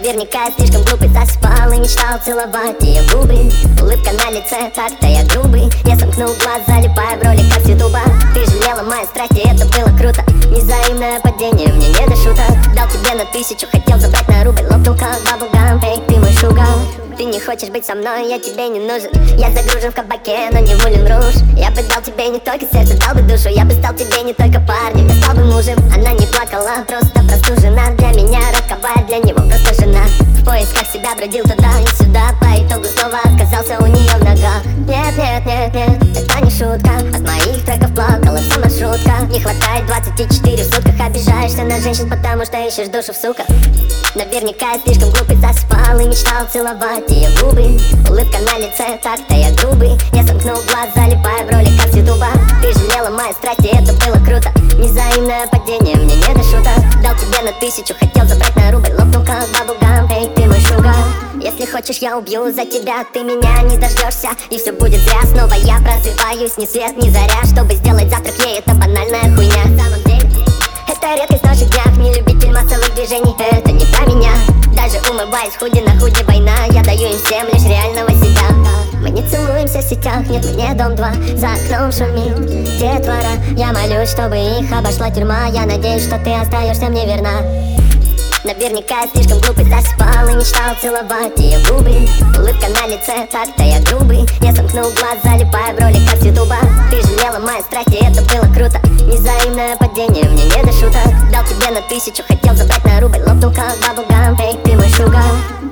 Наверняка я слишком глупый, засыпал и мечтал целовать ее губы. Улыбка на лице, так-то я грубый. Я сомкнул глаз, залипая в роликах с ютуба. Ты жалела моей страсти, это было круто. Невзаимное падение, мне не до шуток. Дал тебе на 1000, хотел забрать на рубль. Лопнул как баблгам, фейк, ты мой шугар. Ты не хочешь быть со мной, я тебе не нужен. Я загружен в кабаке, но не в Мулен Руж. Я бы дал тебе не только сердце, дал бы душу. Я бы стал тебе не только парнем, я стал бы мужем. Она не плакала, просто простужена. Для меня роковая, для него просто жена. В поисках себя бродил туда и сюда. По итогу снова оказался у нее в ногах. Нет, нет, нет, нет, это не шутка. От моих треков плакала вся маршрутка. Не хватает 24 в сутках. Обижаешься на женщин, потому что ищешь душу в суках. Наверняка я слишком глупый, засыпал и мечтал целовать ее губы. Улыбка на лице, так-то я грубый. Я сомкнул глаз, залипая в роликах с ютуба. Ты жалела моей страсти, это было круто. Невзаимное падение, мне не до шуток. Дал тебе на 1000, хотел забрать на рубль. Лопнул как баблгам, фейк, ты мой шугар. Если хочешь, я убью за тебя, ты меня не дождешься. И все будет зря, снова я просыпаюсь ни свет, ни заря. Чтобы сделать завтрак ей, это банальная хуйня. На самом деле, это редкость в наших днях. Не любитель массовых движений, это не про меня. Даже умываясь, худи на худи война. Я даю им всем лишь реального себя. Мы не целуемся в сетях, нет, мне дом 2. За окном шумит детвора. Я молюсь, чтобы их обошла тюрьма. Я надеюсь, что ты остаешься мне верна. Наверняка я слишком глупый, засыпал и мечтал целовать ее губы. Улыбка на лице, так-то я грубый. Я сомкнул глаз, залипая в роликах с ютуба. Ты жалела моей страсти, это было круто. Невзаимное падение, мне не до шуток. Дал тебе на 1000, хотел забрать на рубль. Лопнул как баблгам, фейк, ты мой шугар.